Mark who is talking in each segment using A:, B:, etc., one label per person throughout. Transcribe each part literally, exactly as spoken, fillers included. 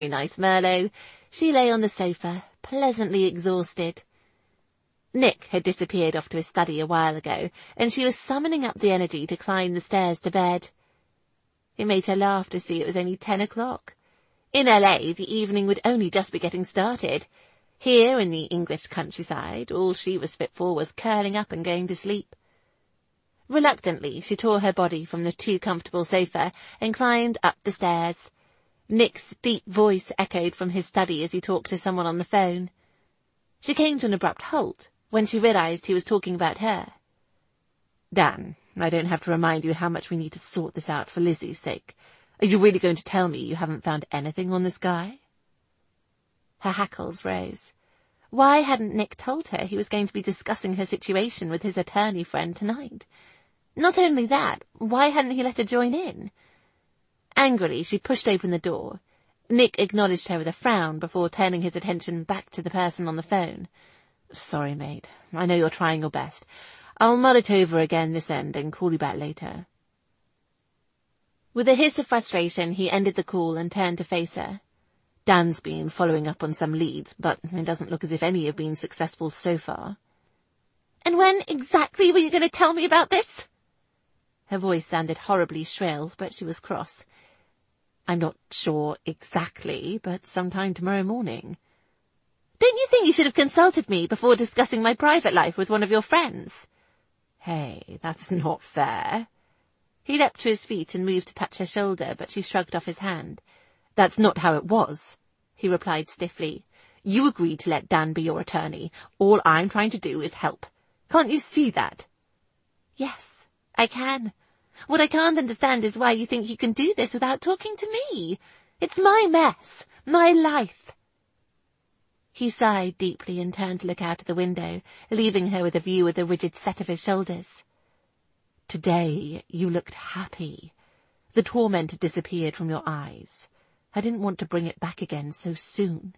A: nice Merlot, she lay on the sofa, pleasantly exhausted. Nick had disappeared off to his study a while ago, and she was summoning up the energy to climb the stairs to bed. It made her laugh to see it was only ten o'clock. In L A, the evening would only just be getting started. Here, in the English countryside, all she was fit for was curling up and going to sleep. Reluctantly, she tore her body from the too comfortable sofa and climbed up the stairs. Nick's deep voice echoed from his study as he talked to someone on the phone. She came to an abrupt halt when she realized he was talking about her. Dan, I don't have to remind you how much we need to sort this out for Lizzie's sake. Are you really going to tell me you haven't found anything on this guy? Her hackles rose. Why hadn't Nick told her he was going to be discussing her situation with his attorney friend tonight? Not only that, why hadn't he let her join in? Angrily, she pushed open the door. Nick acknowledged her with a frown before turning his attention back to the person on the phone. Sorry, mate. I know you're trying your best. I'll mull it over again this end and call you back later. With a hiss of frustration, he ended the call and turned to face her. Dan's been following up on some leads, but it doesn't look as if any have been successful so far. And when exactly were you going to tell me about this? Her voice sounded horribly shrill, but she was cross. I'm not sure exactly, but sometime tomorrow morning. Don't you think you should have consulted me before discussing my private life with one of your friends? Hey, that's not fair. He leapt to his feet and moved to touch her shoulder, but she shrugged off his hand. That's not how it was, he replied stiffly. You agreed to let Dan be your attorney. All I'm trying to do is help. Can't you see that? Yes, I can. What I can't understand is why you think you can do this without talking to me. It's my mess, my life. He sighed deeply and turned to look out of the window, leaving her with a view of the rigid set of his shoulders. Today you looked happy. The torment had disappeared from your eyes. I didn't want to bring it back again so soon.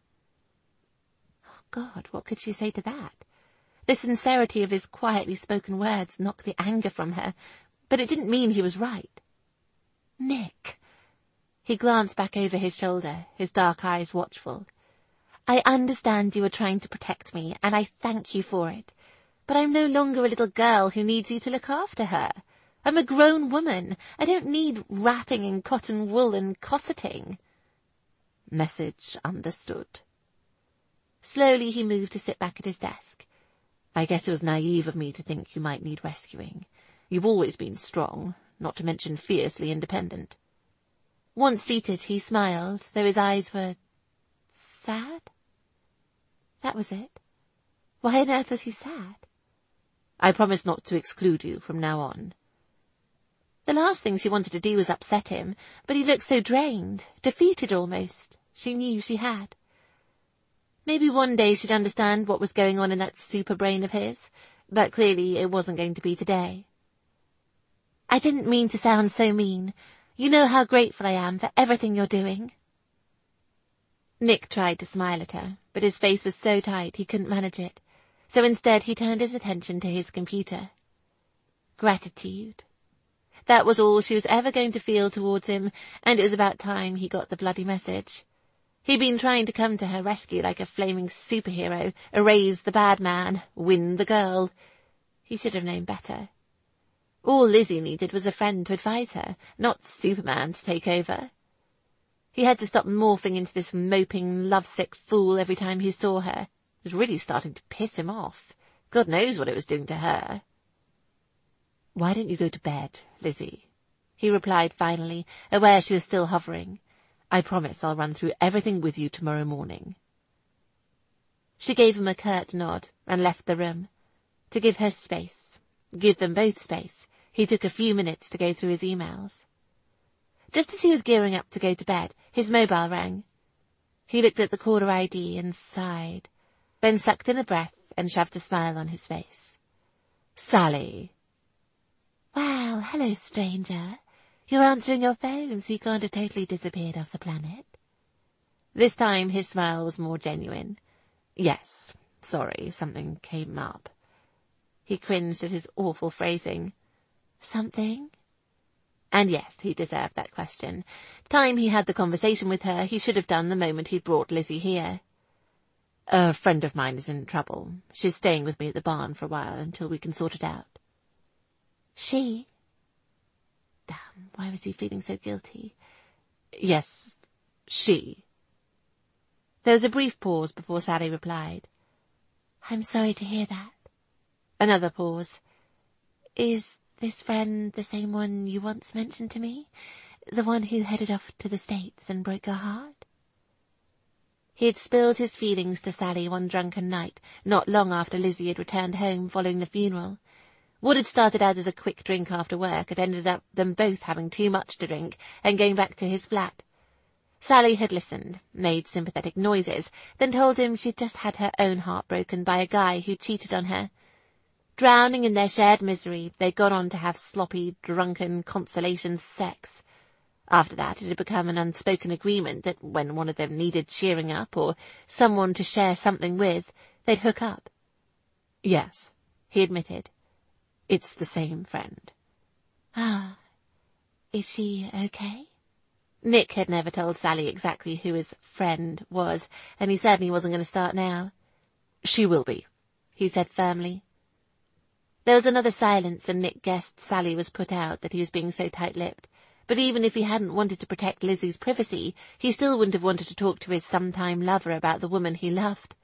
A: Oh, God, what could she say to that? The sincerity of his quietly spoken words knocked the anger from her, but it didn't mean he was right. Nick. He glanced back over his shoulder, his dark eyes watchful. I understand you are trying to protect me, and I thank you for it. But I'm no longer a little girl who needs you to look after her. I'm a grown woman. I don't need wrapping in cotton wool and cosseting. Message understood. Slowly he moved to sit back at his desk. I guess it was naive of me to think you might need rescuing. You've always been strong, not to mention fiercely independent. Once seated, he smiled, though his eyes were sad. That was it. Why on earth was he sad? I promise not to exclude you from now on. The last thing she wanted to do was upset him, but he looked so drained, defeated almost. She knew she had. Maybe one day she'd understand what was going on in that super brain of his, but clearly it wasn't going to be today. I didn't mean to sound so mean. You know how grateful I am for everything you're doing. Nick tried to smile at her, but his face was so tight he couldn't manage it, so instead he turned his attention to his computer. Gratitude. That was all she was ever going to feel towards him, and it was about time he got the bloody message. He'd been trying to come to her rescue like a flaming superhero, erase the bad man, win the girl. He should have known better. All Lizzie needed was a friend to advise her, not Superman to take over. He had to stop morphing into this moping, lovesick fool every time he saw her. It was really starting to piss him off. God knows what it was doing to her. Why don't you go to bed, Lizzie? He replied finally, aware she was still hovering. I promise I'll run through everything with you tomorrow morning. She gave him a curt nod and left the room. To give her space, give them both space, he took a few minutes to go through his emails. Just as he was gearing up to go to bed, his mobile rang. He looked at the caller I D and sighed, then sucked in a breath and shoved a smile on his face. Sally. Well, hello, stranger. You're answering your phone, so you can't have totally disappeared off the planet. This time his smile was more genuine. Yes, sorry, something came up. He cringed at his awful phrasing. Something? And yes, he deserved that question. Time he had the conversation with her, he should have done the moment he'd brought Lizzie here. A friend of mine is in trouble. She's staying with me at the barn for a while until we can sort it out. She? Damn, why was he feeling so guilty? Yes, she. There was a brief pause before Sally replied. I'm sorry to hear that. Another pause. Is this friend the same one you once mentioned to me? The one who headed off to the States and broke her heart? He had spilled his feelings to Sally one drunken night, not long after Lizzie had returned home following the funeral. What had started out as a quick drink after work had ended up them both having too much to drink and going back to his flat. Sally had listened, made sympathetic noises, then told him she'd just had her own heart broken by a guy who cheated on her. Drowning in their shared misery, they'd gone on to have sloppy, drunken, consolation sex. After that, it had become an unspoken agreement that when one of them needed cheering up or someone to share something with, they'd hook up. Yes, he admitted. It's the same friend. Ah, is she okay? Nick had never told Sally exactly who his friend was, and he certainly wasn't going to start now. She will be, he said firmly. There was another silence, and Nick guessed Sally was put out that he was being so tight-lipped. But even if he hadn't wanted to protect Lizzie's privacy, he still wouldn't have wanted to talk to his sometime lover about the woman he loved.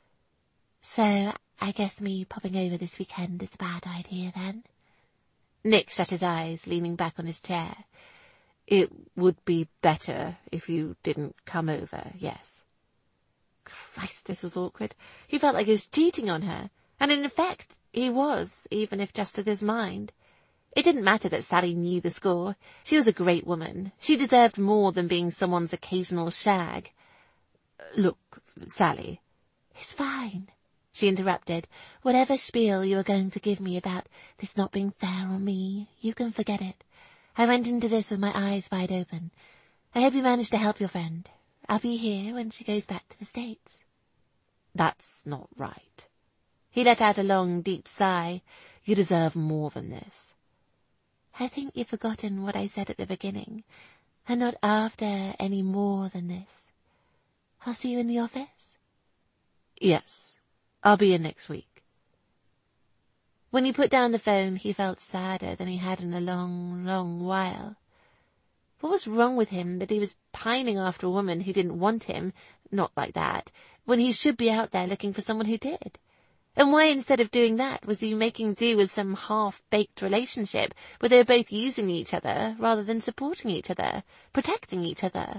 A: So, I guess me popping over this weekend is a bad idea, then? Nick shut his eyes, leaning back on his chair. It would be better if you didn't come over, yes. Christ, this was awkward. He felt like he was cheating on her, and in effect, he was, even if just with his mind. It didn't matter that Sally knew the score. She was a great woman. She deserved more than being someone's occasional shag. Look, Sally. It's fine, she interrupted. Whatever spiel you are going to give me about this not being fair on me, you can forget it. I went into this with my eyes wide open. I hope you managed to help your friend. I'll be here when she goes back to the States. That's not right. He let out a long, deep sigh. You deserve more than this. I think you've forgotten what I said at the beginning. I'm not after any more than this. I'll see you in the office? Yes, I'll be in next week. When he put down the phone, he felt sadder than he had in a long, long while. What was wrong with him that he was pining after a woman who didn't want him, not like that, when he should be out there looking for someone who did? And why, instead of doing that, was he making do with some half-baked relationship where they were both using each other rather than supporting each other, protecting each other,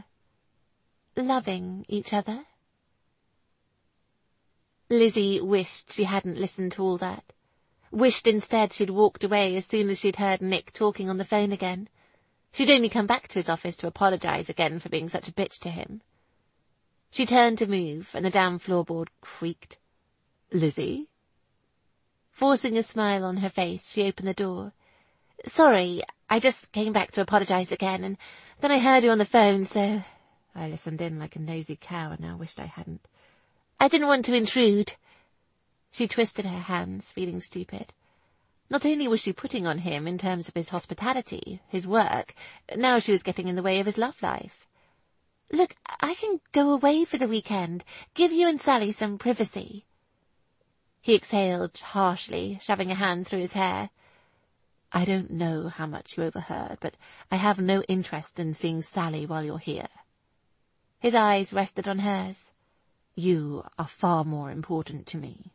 A: loving each other? Lizzie wished she hadn't listened to all that. Wished instead she'd walked away as soon as she'd heard Nick talking on the phone again. She'd only come back to his office to apologise again for being such a bitch to him. She turned to move, and the damn floorboard creaked. Lizzie? Forcing a smile on her face, she opened the door. Sorry, I just came back to apologise again, and then I heard you on the phone, so... I listened in like a nosy cow and now wished I hadn't. I didn't want to intrude. She twisted her hands, feeling stupid. Not only was she putting on him in terms of his hospitality, his work, now she was getting in the way of his love life. Look, I can go away for the weekend, give you and Sally some privacy. He exhaled harshly, shoving a hand through his hair. I don't know how much you overheard, but I have no interest in seeing Sally while you're here. His eyes rested on hers. You are far more important to me.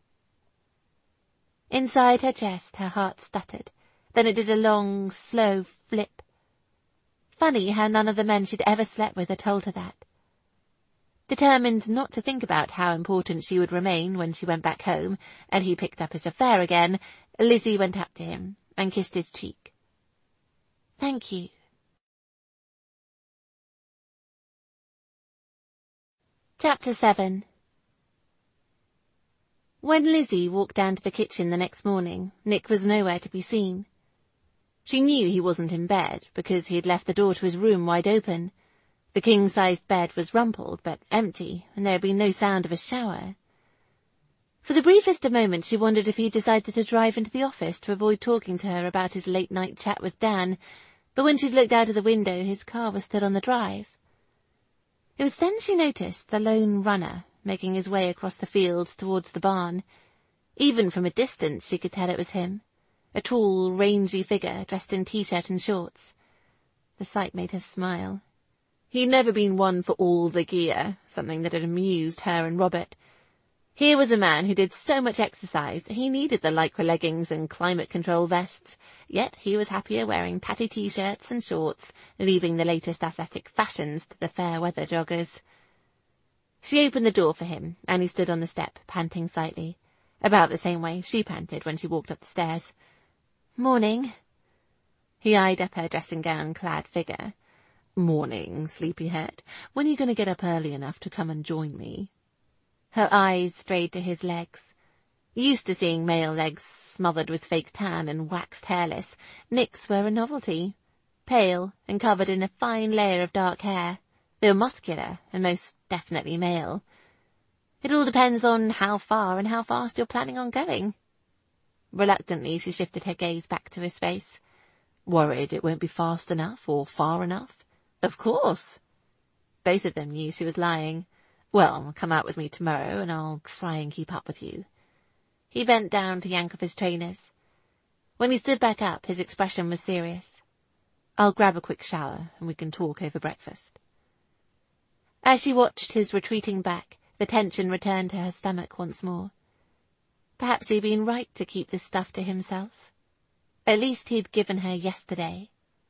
A: Inside her chest, her heart stuttered. Then it did a long, slow flip. Funny how none of the men she'd ever slept with had told her that. Determined not to think about how important she would remain when she went back home, and he picked up his affair again, Lizzie went up to him and kissed his cheek. Thank you. Chapter seven. When Lizzie walked down to the kitchen the next morning, Nick was nowhere to be seen. She knew he wasn't in bed, because he had left the door to his room wide open. The king-sized bed was rumpled, but empty, and there had been no sound of a shower. For the briefest of moments she wondered if he decided to drive into the office to avoid talking to her about his late-night chat with Dan, But when she'd looked out of the window, his car was still on the drive. It was then she noticed the lone runner making his way across the fields towards the barn. Even from a distance she could tell it was him, a tall, rangy figure dressed in t-shirt and shorts. The sight made her smile. He'd never been one for all the gear, something that had amused her and Robert. Here was a man who did so much exercise that he needed the lycra leggings and climate control vests, yet he was happier wearing tatty t-shirts and shorts, leaving the latest athletic fashions to the fair weather joggers. She opened the door for him, and he stood on the step, panting slightly, about the same way she panted when she walked up the stairs. "Morning." He eyed up her dressing-gown-clad figure. "Morning, sleepyhead. When are you going to get up early enough to come and join me?" Her eyes strayed to his legs. Used to seeing male legs smothered with fake tan and waxed hairless, Nick's were a novelty. Pale and covered in a fine layer of dark hair. They were muscular and most definitely male. It all depends on how far and how fast you're planning on going. Reluctantly, she shifted her gaze back to his face. "Worried it won't be fast enough or far enough?" "Of course." Both of them knew she was lying. "Well, come out with me tomorrow and I'll try and keep up with you." He bent down to yank off his trainers. When he stood back up, his expression was serious. "I'll grab a quick shower and we can talk over breakfast." As she watched his retreating back, the tension returned to her stomach once more. Perhaps he'd been right to keep this stuff to himself. At least he'd given her yesterday.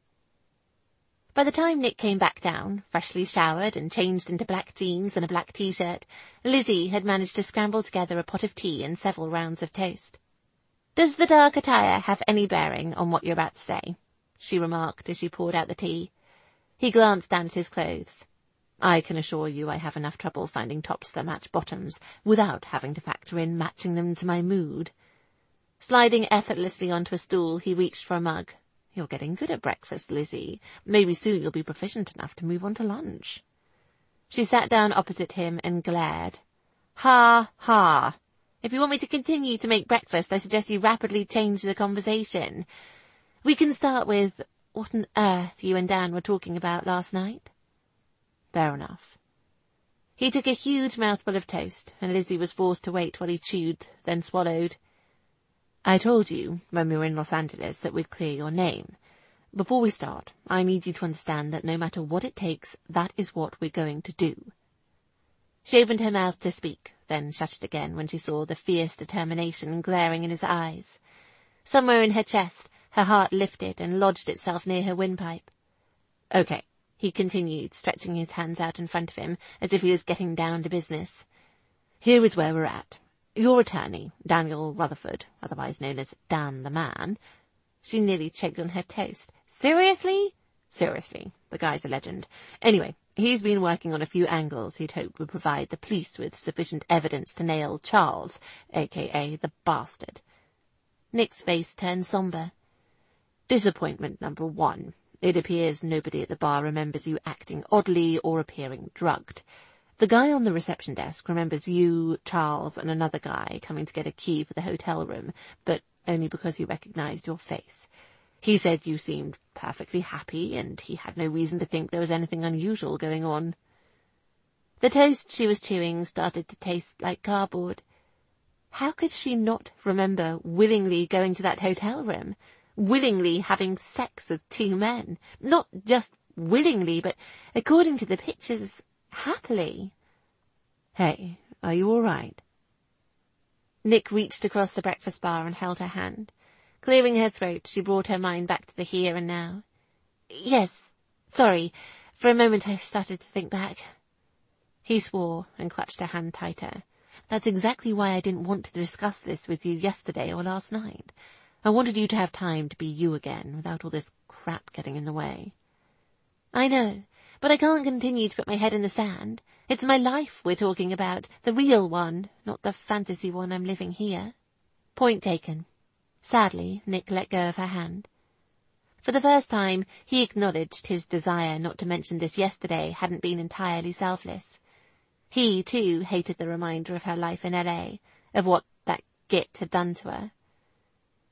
A: By the time Nick came back down, freshly showered and changed into black jeans and a black t-shirt, Lizzie had managed to scramble together a pot of tea and several rounds of toast. "Does the dark attire have any bearing on what you're about to say?" she remarked as she poured out the tea. He glanced down at his clothes. "I can assure you I have enough trouble finding tops that match bottoms without having to factor in matching them to my mood." Sliding effortlessly onto a stool, he reached for a mug. "You're getting good at breakfast, Lizzie. Maybe soon you'll be proficient enough to move on to lunch." She sat down opposite him and glared. "Ha, ha. If you want me to continue to make breakfast, I suggest you rapidly change the conversation. We can start with what on earth you and Dan were talking about last night." "Fair enough." He took a huge mouthful of toast, and Lizzie was forced to wait while he chewed, then swallowed. "I told you, when we were in Los Angeles, that we'd clear your name. Before we start, I need you to understand that no matter what it takes, that is what we're going to do." She opened her mouth to speak, then shut it again when she saw the fierce determination glaring in his eyes. Somewhere in her chest, her heart lifted and lodged itself near her windpipe. "Okay," he continued, stretching his hands out in front of him, as if he was getting down to business. "Here is where we're at. Your attorney, Daniel Rutherford, otherwise known as Dan the Man." She nearly choked on her toast. "Seriously?" "Seriously. The guy's a legend. Anyway, he's been working on a few angles he'd hoped would provide the police with sufficient evidence to nail Charles, a k a the Bastard." Nick's face turned sombre. "Disappointment number one. It appears nobody at the bar remembers you acting oddly or appearing drugged. The guy on the reception desk remembers you, Charles, and another guy coming to get a key for the hotel room, but only because he recognized your face. He said you seemed perfectly happy, and he had no reason to think there was anything unusual going on." The toast she was chewing started to taste like cardboard. How could she not remember willingly going to that hotel room, willingly having sex with two men? Not just willingly, but, according to the pictures, happily. "Hey, are you all right?" Nick reached across the breakfast bar and held her hand. Clearing her throat, she brought her mind back to the here and now. "Yes, sorry. For a moment I started to think back." He swore and clutched her hand tighter. "That's exactly why I didn't want to discuss this with you yesterday or last night. I wanted you to have time to be you again, without all this crap getting in the way." "I know. But I can't continue to put my head in the sand. It's my life we're talking about, the real one, not the fantasy one I'm living here." Point taken. Sadly, Nick let go of her hand. For the first time, he acknowledged his desire not to mention this yesterday hadn't been entirely selfless. He, too, hated the reminder of her life in L A, of what that git had done to her.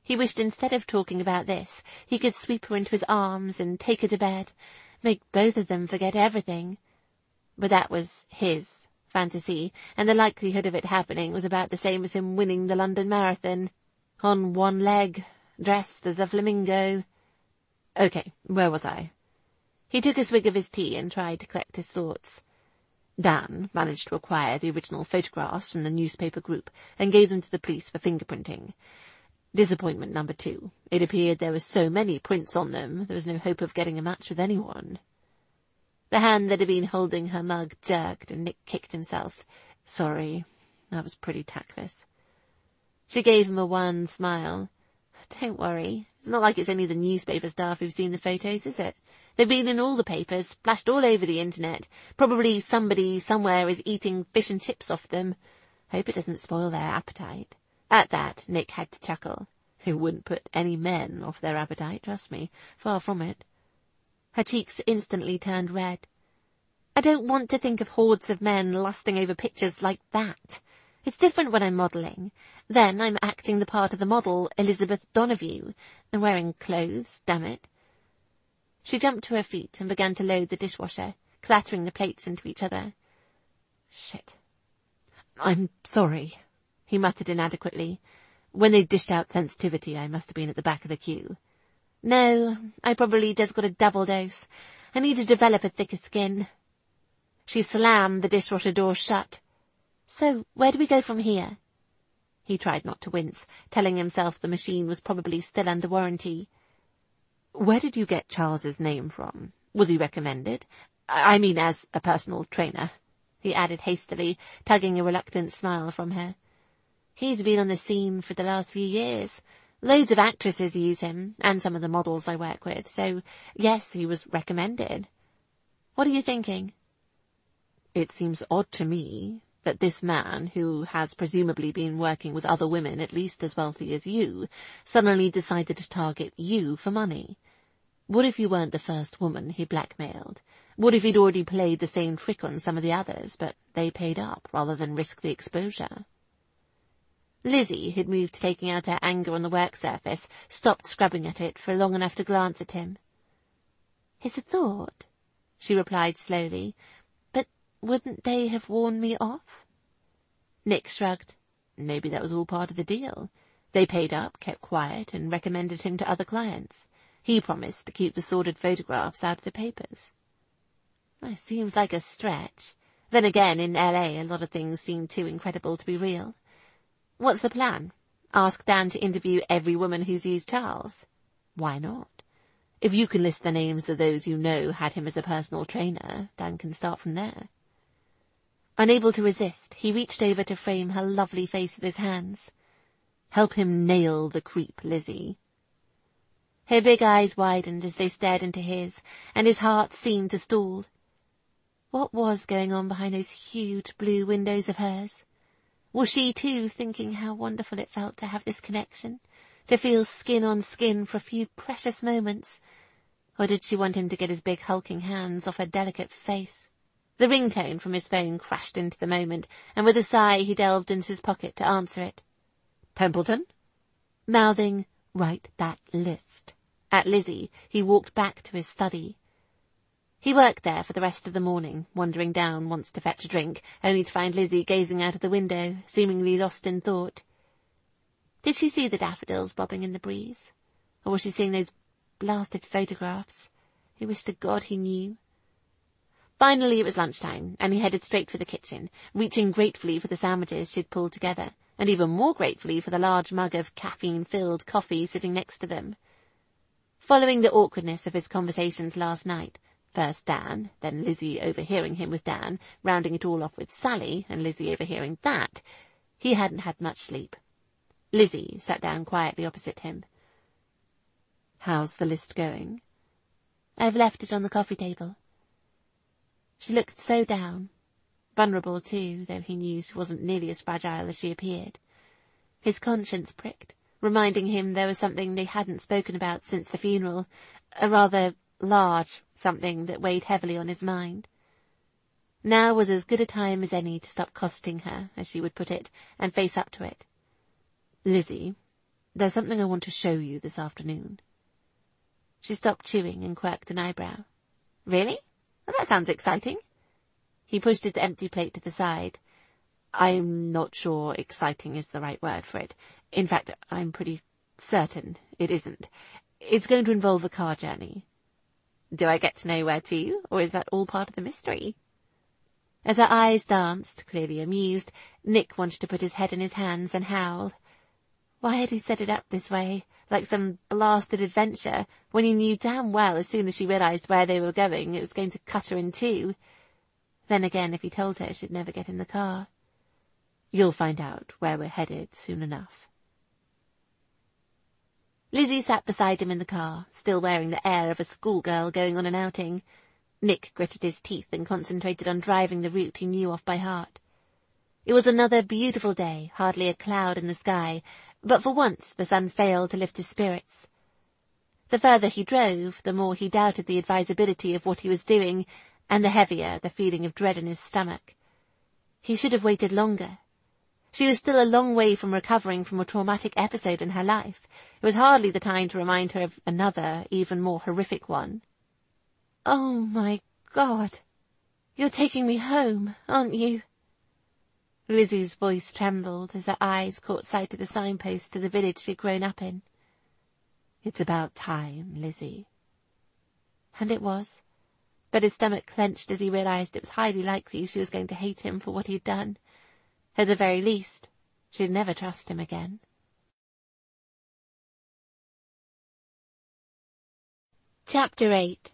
A: He wished instead of talking about this, he could sweep her into his arms and take her to bed, make both of them forget everything. But that was his fantasy, and the likelihood of it happening was about the same as him winning the London Marathon. On one leg, dressed as a flamingo. Okay, where was I? He took a swig of his tea and tried to collect his thoughts. Dan managed to acquire the original photographs from the newspaper group and gave them to the police for fingerprinting. Disappointment number two. It appeared there were so many prints on them, there was no hope of getting a match with anyone. The hand that had been holding her mug jerked and Nick kicked himself. Sorry, that was pretty tactless. She gave him a wan smile. Don't worry, it's not like it's only the newspaper staff who've seen the photos, is it? They've been in all the papers, splashed all over the internet. Probably somebody somewhere is eating fish and chips off them. Hope it doesn't spoil their appetite. At that, Nick had to chuckle. It wouldn't put any men off their appetite, trust me. Far from it. Her cheeks instantly turned red. I don't want to think of hordes of men lusting over pictures like that. It's different when I'm modelling. Then I'm acting the part of the model, Elizabeth Donoghue, and wearing clothes, damn it. She jumped to her feet and began to load the dishwasher, clattering the plates into each other. Shit. I'm sorry, he muttered inadequately. When they dished out sensitivity, I must have been at the back of the queue. No, I probably just got a double dose. I need to develop a thicker skin. She slammed the dishwasher door shut. So, where do we go from here? He tried not to wince, telling himself the machine was probably still under warranty. Where did you get Charles's name from? Was he recommended? I mean, as a personal trainer, he added hastily, tugging a reluctant smile from her. He's been on the scene for the last few years. Loads of actresses use him, and some of the models I work with, so yes, he was recommended. What are you thinking? It seems odd to me that this man, who has presumably been working with other women at least as wealthy as you, suddenly decided to target you for money. What if you weren't the first woman he blackmailed? What if he'd already played the same trick on some of the others, but they paid up rather than risk the exposure? Lizzie, who'd moved to taking out her anger on the work surface, stopped scrubbing at it for long enough to glance at him. It's a thought, she replied slowly, but wouldn't they have warned me off? Nick shrugged. Maybe that was all part of the deal. They paid up, kept quiet, and recommended him to other clients. He promised to keep the sordid photographs out of the papers. It seems like a stretch. Then again, in L A, a lot of things seem too incredible to be real. What's the plan? Ask Dan to interview every woman who's used Charles? Why not? If you can list the names of those you know had him as a personal trainer, Dan can start from there. Unable to resist, he reached over to frame her lovely face with his hands. Help him nail the creep, Lizzie. Her big eyes widened as they stared into his, and his heart seemed to stall. What was going on behind those huge blue windows of hers? Was she too thinking how wonderful it felt to have this connection, to feel skin on skin for a few precious moments? Or did she want him to get his big hulking hands off her delicate face? The ringtone from his phone crashed into the moment, and with a sigh he delved into his pocket to answer it. Templeton? Mouthing, write that list. At Lizzie, he walked back to his study. He worked there for the rest of the morning, wandering down once to fetch a drink, only to find Lizzie gazing out of the window, seemingly lost in thought. Did she see the daffodils bobbing in the breeze? Or was she seeing those blasted photographs? He wished to God he knew. Finally it was lunchtime, and he headed straight for the kitchen, reaching gratefully for the sandwiches she'd pulled together, and even more gratefully for the large mug of caffeine-filled coffee sitting next to them. Following the awkwardness of his conversations last night, first Dan, then Lizzie overhearing him with Dan, rounding it all off with Sally, and Lizzie overhearing that, he hadn't had much sleep. Lizzie sat down quietly opposite him. How's the list going? I've left it on the coffee table. She looked so down. Vulnerable too, though he knew she wasn't nearly as fragile as she appeared. His conscience pricked, reminding him there was something they hadn't spoken about since the funeral, a rather large something that weighed heavily on his mind. Now was as good a time as any to stop costing her, as she would put it, and face up to it. Lizzie, There's something I want to show you this afternoon. She stopped chewing and quirked an eyebrow. Really? Well, that sounds exciting. He pushed his empty plate to the side. I'm not sure exciting is the right word for it. In fact, I'm pretty certain it isn't. It's going to involve a car journey. Do I get to know where to, or is that all part of the mystery? As her eyes danced, clearly amused, Nick wanted to put his head in his hands and howl. Why had he set it up this way, like some blasted adventure, when he knew damn well as soon as she realised where they were going it was going to cut her in two? Then again, if he told her, she'd never get in the car. You'll find out where we're headed soon enough. Lizzie sat beside him in the car, still wearing the air of a schoolgirl going on an outing. Nick gritted his teeth and concentrated on driving the route he knew off by heart. It was another beautiful day, hardly a cloud in the sky, but for once the sun failed to lift his spirits. The further he drove, the more he doubted the advisability of what he was doing, and the heavier the feeling of dread in his stomach. He should have waited longer. She was still a long way from recovering from a traumatic episode in her life. It was hardly the time to remind her of another, even more horrific one. Oh, my God. You're taking me home, aren't you? Lizzie's voice trembled as her eyes caught sight of the signpost to the village she'd grown up in. It's about time, Lizzie. And it was. But his stomach clenched as he realised it was highly likely she was going to hate him for what he'd done. At the very least, she'd never trust him again. Chapter eight.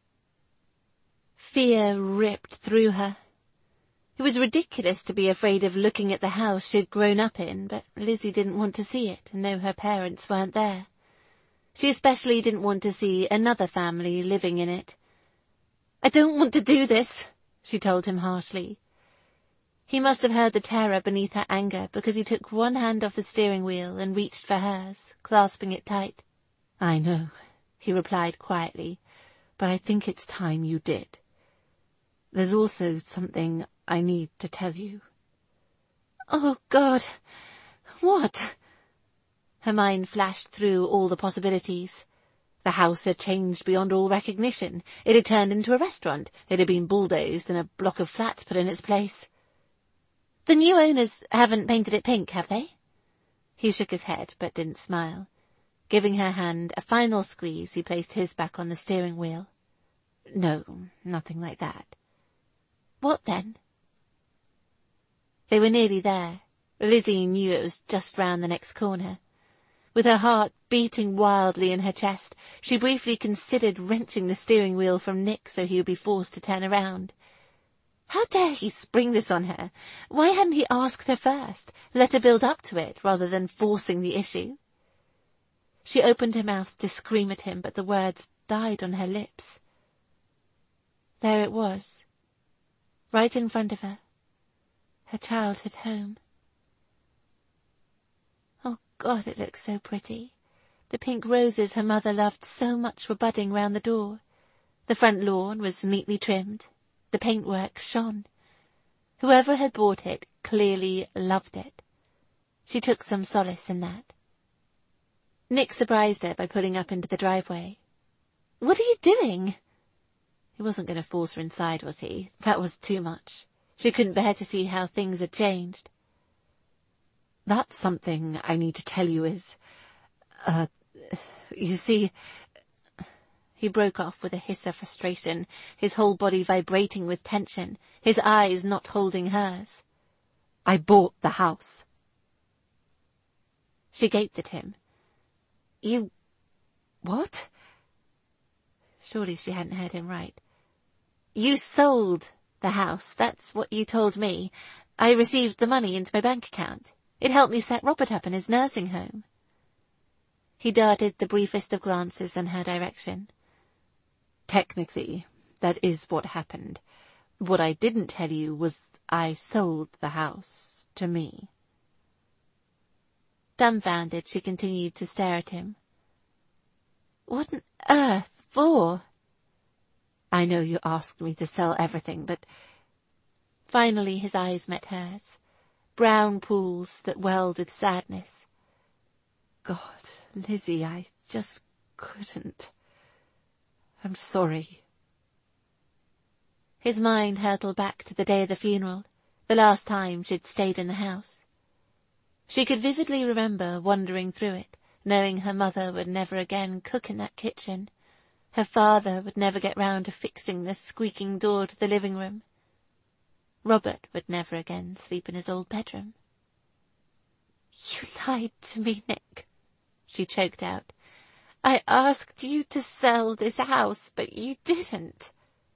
A: Fear ripped through her. It was ridiculous to be afraid of looking at the house she'd grown up in, but Lizzie didn't want to see it and know her parents weren't there. She especially didn't want to see another family living in it. I don't want to do this, she told him harshly. He must have heard the terror beneath her anger, because he took one hand off the steering wheel and reached for hers, clasping it tight. I know, he replied quietly, but I think it's time you did. There's also something I need to tell you. Oh, God. What? Her mind flashed through all the possibilities. The house had changed beyond all recognition. It had turned into a restaurant. It had been bulldozed and a block of flats put in its place. The new owners haven't painted it pink, have they? He shook his head, but didn't smile. Giving her hand a final squeeze, he placed his back on the steering wheel. No, nothing like that. What then? They were nearly there. Lizzie knew it was just round the next corner. With her heart beating wildly in her chest, she briefly considered wrenching the steering wheel from Nick so he would be forced to turn around. How dare he spring this on her? Why hadn't he asked her first, let her build up to it, rather than forcing the issue? She opened her mouth to scream at him, but the words died on her lips. There it was, right in front of her, her childhood home. Oh, God, it looked so pretty. The pink roses her mother loved so much were budding round the door. The front lawn was neatly trimmed. The paintwork shone. Whoever had bought it clearly loved it. She took some solace in that. Nick surprised her by pulling up into the driveway. What are you doing? He wasn't going to force her inside, was he? That was too much. She couldn't bear to see how things had changed. That's something I need to tell you is... Uh, you see... He broke off with a hiss of frustration, his whole body vibrating with tension, his eyes not holding hers. I bought the house. She gaped at him. You... what? Surely she hadn't heard him right. You sold the house, that's what you told me. I received the money into my bank account. It helped me set Robert up in his nursing home. He darted the briefest of glances in her direction. Technically, that is what happened. What I didn't tell you was I sold the house to me. Dumbfounded, she continued to stare at him. What on earth for? I know you asked me to sell everything, but... Finally his eyes met hers, brown pools that welled with sadness. God, Lizzie, I just couldn't. I'm sorry. His mind hurtled back to the day of the funeral, the last time she'd stayed in the house. She could vividly remember wandering through it, knowing her mother would never again cook in that kitchen. Her father would never get round to fixing the squeaking door to the living room. Robert would never again sleep in his old bedroom. You lied to me, Nick, she choked out. I asked you to sell this house, but you didn't.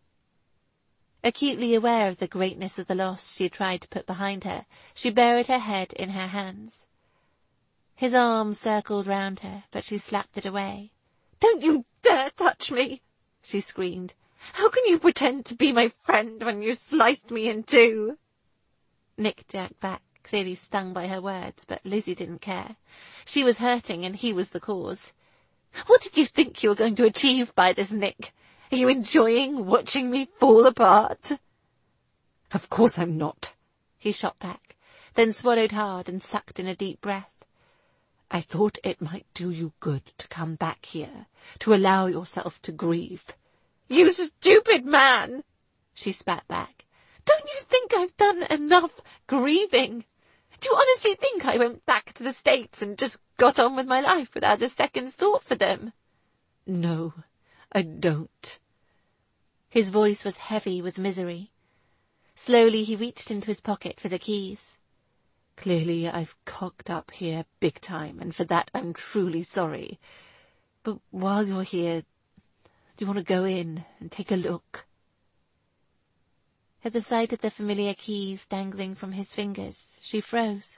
A: Acutely aware of the greatness of the loss she had tried to put behind her, she buried her head in her hands. His arm circled round her, but she slapped it away. Don't you dare touch me, she screamed. How can you pretend to be my friend when you sliced me in two? Nick jerked back, clearly stung by her words, but Lizzie didn't care. She was hurting and he was the cause. What did you think you were going to achieve by this, Nick? Are you enjoying watching me fall apart? Of course I'm not, he shot back, then swallowed hard and sucked in a deep breath. I thought it might do you good to come back here, to allow yourself to grieve. You stupid man, she spat back. Don't you think I've done enough grieving? Do you honestly think I went back to the States and just got on with my life without a second's thought for them? No, I don't. His voice was heavy with misery. Slowly he reached into his pocket for the keys. Clearly I've cocked up here big time, and for that I'm truly sorry. But while you're here, do you want to go in and take a look? At the sight of the familiar keys dangling from his fingers, she froze.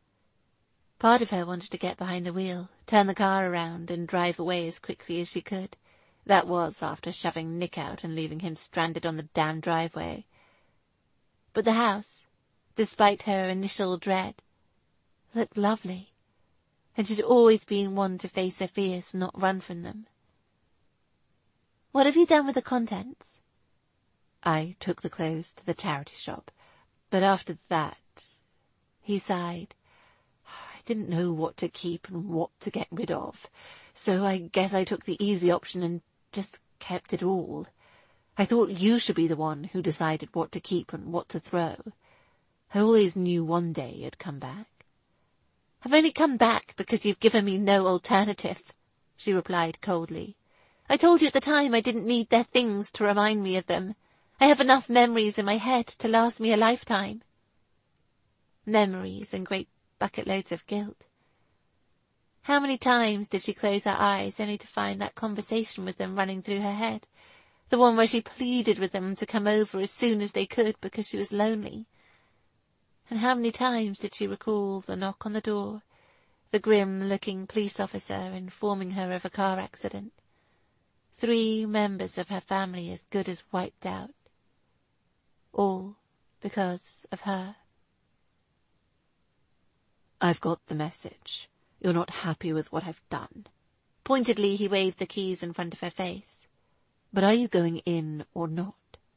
A: Part of her wanted to get behind the wheel, turn the car around and drive away as quickly as she could. That was after shoving Nick out and leaving him stranded on the damn driveway. But the house, despite her initial dread, looked lovely, and she'd always been one to face her fears, not run from them. What have you done with the contents? I took the clothes to the charity shop, but after that, he sighed. I didn't know what to keep and what to get rid of, so I guess I took the easy option and just kept it all. I thought you should be the one who decided what to keep and what to throw. I always knew one day you'd come back. I've only come back because you've given me no alternative, she replied coldly. I told you at the time I didn't need their things to remind me of them. I have enough memories in my head to last me a lifetime. Memories and great bucket loads of guilt. How many times did she close her eyes only to find that conversation with them running through her head? The one where she pleaded with them to come over as soon as they could because she was lonely. And how many times did she recall the knock on the door, the grim-looking police officer informing her of a car accident? Three members of her family as good as wiped out. All because of her. I've got the message. You're not happy with what I've done. Pointedly he waved the keys in front of her face. But are you going in or not?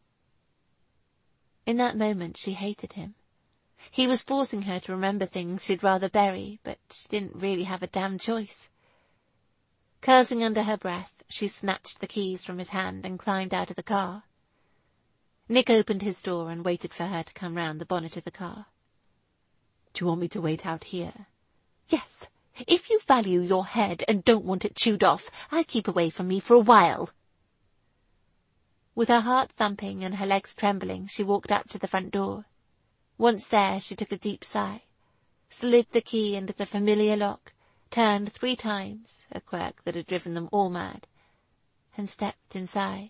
A: In that moment she hated him. He was forcing her to remember things she'd rather bury, but she didn't really have a damn choice. Cursing under her breath, she snatched the keys from his hand and climbed out of the car. Nick opened his door and waited for her to come round the bonnet of the car. Do you want me to wait out here? Yes. If you value your head and don't want it chewed off, I'll keep away from me for a while. With her heart thumping and her legs trembling, she walked up to the front door. Once there, she took a deep sigh, slid the key into the familiar lock, turned three times, a quirk that had driven them all mad, and stepped inside.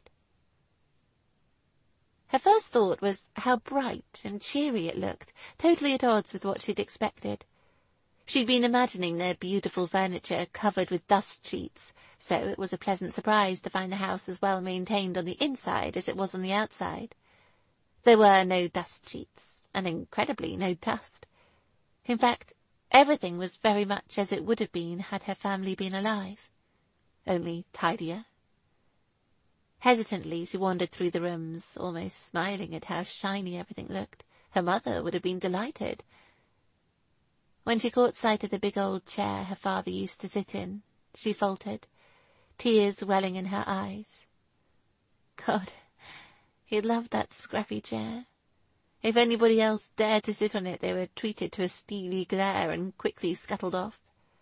A: Her first thought was how bright and cheery it looked, totally at odds with what she'd expected. She'd been imagining their beautiful furniture covered with dust sheets, so it was a pleasant surprise to find the house as well maintained on the inside as it was on the outside. There were no dust sheets, and incredibly no dust. In fact, everything was very much as it would have been had her family been alive, only tidier. Hesitantly she wandered through the rooms, almost smiling at how shiny everything looked. Her mother would have been delighted. When she caught sight of the big old chair her father used to sit in, she faltered, tears welling in her eyes. God, he loved that scruffy chair. If anybody else dared to sit on it, they were treated to a steely glare and quickly scuttled off.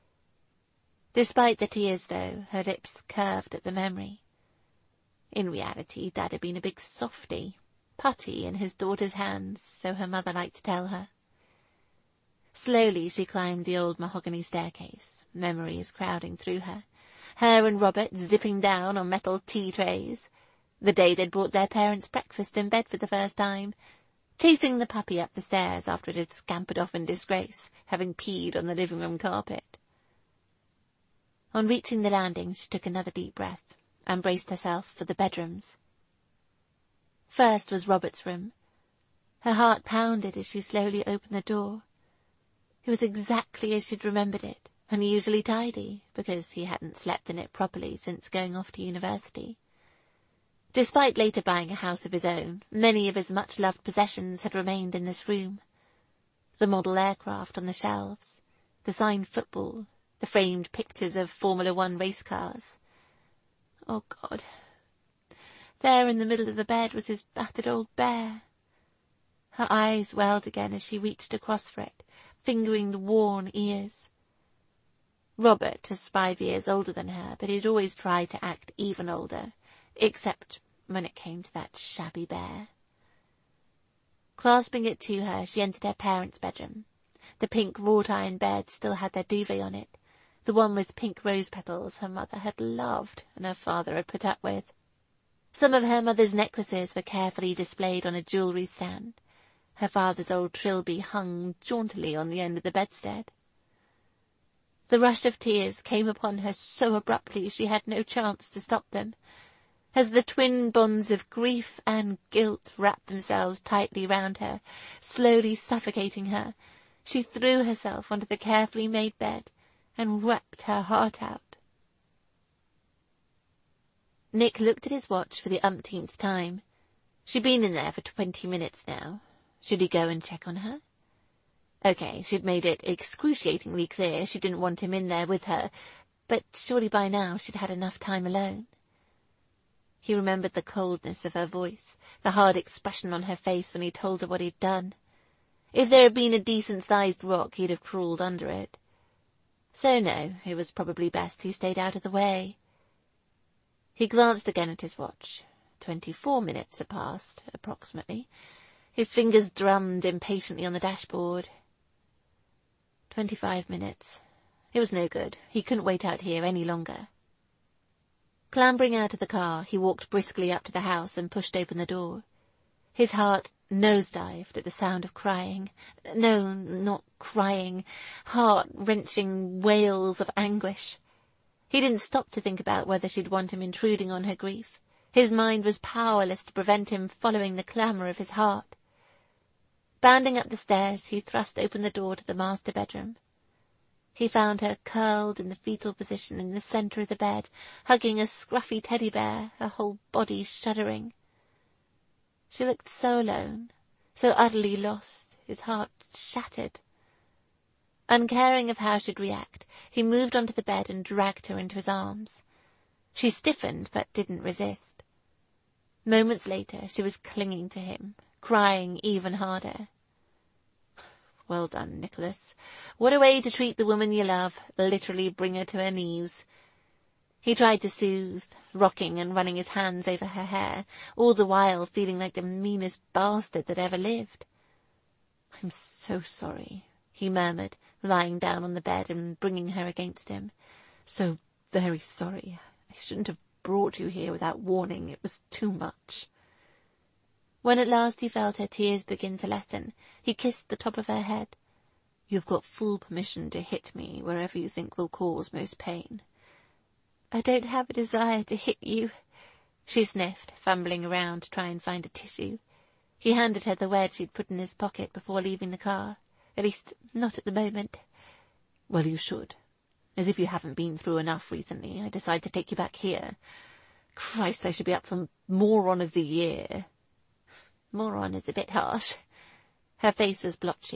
A: Despite the tears, though, her lips curved at the memory. In reality, Dad had been a big softy, putty in his daughter's hands, so her mother liked to tell her. Slowly she climbed the old mahogany staircase, memories crowding through her. Her and Robert zipping down on metal tea trays. The day they'd brought their parents breakfast in bed for the first time. Chasing the puppy up the stairs after it had scampered off in disgrace, having peed on the living room carpet. On reaching the landing, she took another deep breath and braced herself for the bedrooms. First was Robert's room. Her heart pounded as she slowly opened the door. It was exactly as she'd remembered it, unusually tidy, because he hadn't slept in it properly since going off to university. Despite later buying a house of his own, many of his much-loved possessions had remained in this room. The model aircraft on the shelves, the signed football, the framed pictures of Formula One race cars. Oh, God. There in the middle of the bed was his battered old bear. Her eyes welled again as she reached across for it, fingering the worn ears. Robert was five years older than her, but he'd always tried to act even older, except when it came to that shabby bear. Clasping it to her, she entered her parents' bedroom. The pink wrought-iron bed still had their duvet on it, the one with pink rose petals her mother had loved and her father had put up with. Some of her mother's necklaces were carefully displayed on a jewellery stand. Her father's old trilby hung jauntily on the end of the bedstead. The rush of tears came upon her so abruptly she had no chance to stop them. As the twin bonds of grief and guilt wrapped themselves tightly round her, slowly suffocating her, she threw herself onto the carefully made bed and wept her heart out. Nick looked at his watch for the umpteenth time. She'd been in there for twenty minutes now. Should he go and check on her? Okay, she'd made it excruciatingly clear she didn't want him in there with her, but surely by now she'd had enough time alone. He remembered the coldness of her voice, the hard expression on her face when he told her what he'd done. If there had been a decent-sized rock, he'd have crawled under it. So no, it was probably best he stayed out of the way. He glanced again at his watch. Twenty-four minutes had passed, approximately. His fingers drummed impatiently on the dashboard. Twenty-five minutes. It was no good. He couldn't wait out here any longer. Clambering out of the car, he walked briskly up to the house and pushed open the door. His heart nosedived at the sound of crying. No, not crying. Heart-wrenching wails of anguish. He didn't stop to think about whether she'd want him intruding on her grief. His mind was powerless to prevent him following the clamour of his heart. Bounding up the stairs, he thrust open the door to the master bedroom. He found her curled in the fetal position in the centre of the bed, hugging a scruffy teddy bear, her whole body shuddering. She looked so alone, so utterly lost, his heart shattered. Uncaring of how she'd react, he moved onto the bed and dragged her into his arms. She stiffened, but didn't resist. Moments later, she was clinging to him, crying even harder. Well done, Nicholas. What a way to treat the woman you love, literally bring her to her knees. He tried to soothe, rocking and running his hands over her hair, all the while feeling like the meanest bastard that ever lived. I'm so sorry, he murmured, lying down on the bed and bringing her against him. So very sorry. I shouldn't have brought you here without warning. It was too much. When at last he felt her tears begin to lessen, he kissed the top of her head. You've got full permission to hit me wherever you think will cause most pain. I don't have a desire to hit you, she sniffed, fumbling around to try and find a tissue. He handed her the wedge he'd put in his pocket before leaving the car. At least, not at the moment. Well, you should. As if you haven't been through enough recently, I decided to take you back here. Christ, I should be up for Moron of the Year. Moron is a bit harsh. Her face was blotchy.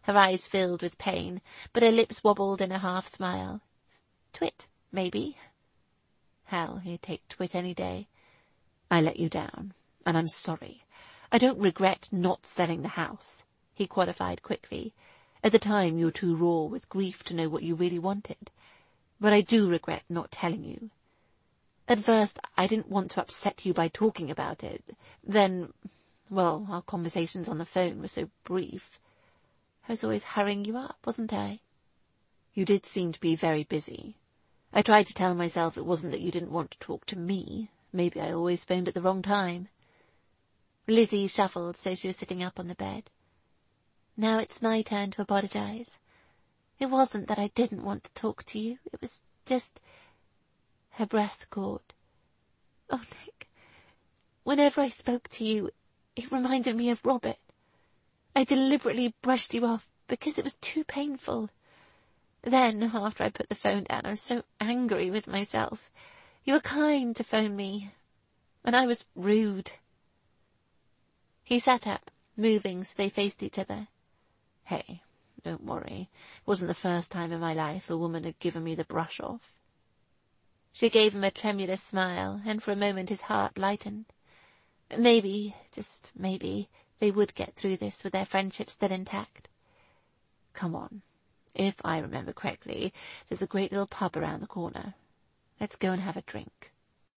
A: Her eyes filled with pain, but her lips wobbled in a half-smile. Twit, maybe. Hell, he'd take Twit any day. I let you down, and I'm sorry. I don't regret not selling the house, he qualified quickly. At the time you were too raw with grief to know what you really wanted. But I do regret not telling you. At first, I didn't want to upset you by talking about it. Then, well, our conversations on the phone were so brief. I was always hurrying you up, wasn't I? You did seem to be very busy. I tried to tell myself it wasn't that you didn't want to talk to me. Maybe I always phoned at the wrong time. Lizzie shuffled so she was sitting up on the bed. Now it's my turn to apologize. It wasn't that I didn't want to talk to you. It was just... Her breath caught. Oh, Nick, whenever I spoke to you, it reminded me of Robert. I deliberately brushed you off because it was too painful. Then, after I put the phone down, I was so angry with myself. You were kind to phone me, and I was rude. He sat up, moving so they faced each other. Hey, don't worry. It wasn't the first time in my life a woman had given me the brush off. She gave him a tremulous smile, and for a moment his heart lightened. Maybe, just maybe, they would get through this with their friendship still intact. Come on. If I remember correctly, there's a great little pub around the corner. Let's go and have a drink.